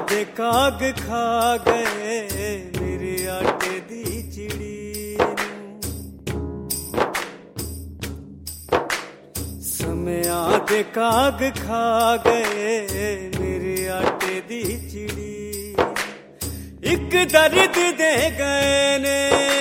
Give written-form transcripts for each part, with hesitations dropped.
दे काग खा गए मेरे आटे दी चिड़ी समया दे काग खा गए मेरे आटे दी चिड़ी एक दर्द दे गए ने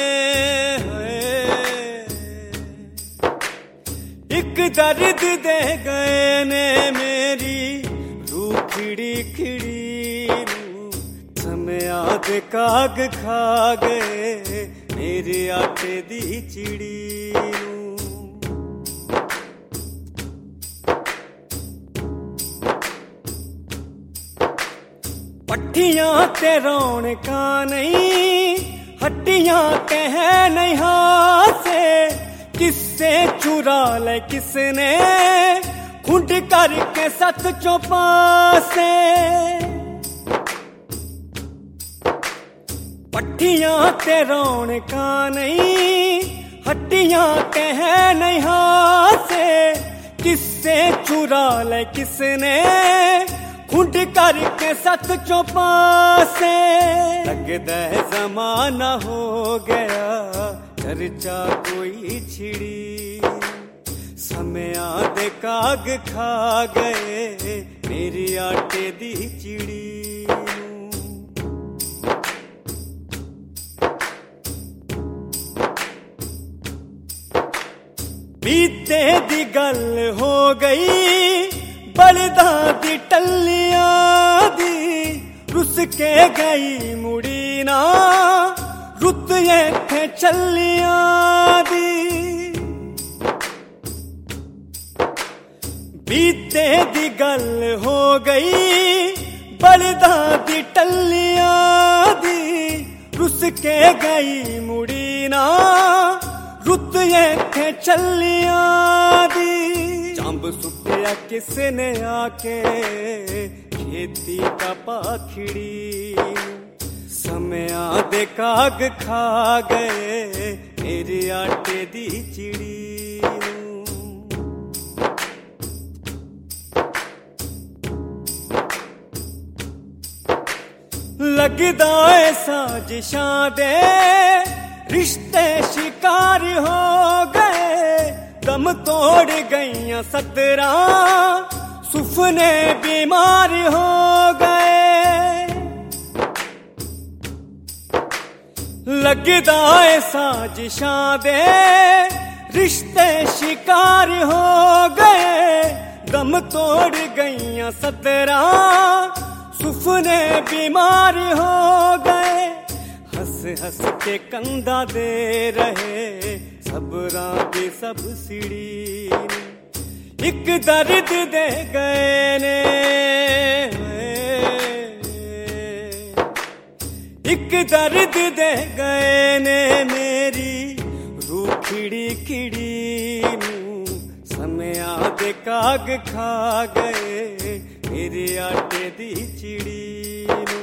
एक दर्द दे गए ने मेरी रूह खिड़ी खिड़ी समया दे काग खा गए मेरे आटे दी चिड़ी पट्टियां ते रौनका नहीं हट्टियां ते है नहीं हासे किससे चुरा ले किसने खुंड करके सत चौपासे पट्टियां ते रौनका नहीं हट्टियां ते है नहीं हासे किससे चुरा ले किसने खुंड करके सत चौपासे लगदा है जमाना हो गया चर्चा कोई छिड़ी समया दे काग खा गए मेरी आटे दी चिड़ी बीते दी गल हो गई बलदा दी टल्लियां दी रुस के गई मुड़ी ना रुत इत्थे चलियां दी बीते दी गल हो गई बलदा दी टल्लियां दी रुस के गई मुड़ी ना रुत इत्थे चलियां दी जंब सुटिया किसने आके खेती का पाखड़ी समया दे काग खा गए मेरे आटे दी चिड़ी लगदा है साजिशां दे रिश्ते शिकार हो गए दम तोड़ गईयां सतरा सुफने बीमार हो गए लगदा है साजिशां दे रिश्ते शिकार हो गए दम तोड़ गईयां सतरा सुफने बीमार हो गए हंस हंस के कंधा दे रहे सबरा की सब सीढ़ी एक दर्द दे गए ने एक दर्द दे गए ने मेरी रूह खिड़ी खिड़ी समया दे काग खा गए मेरे आटे दी चिड़ी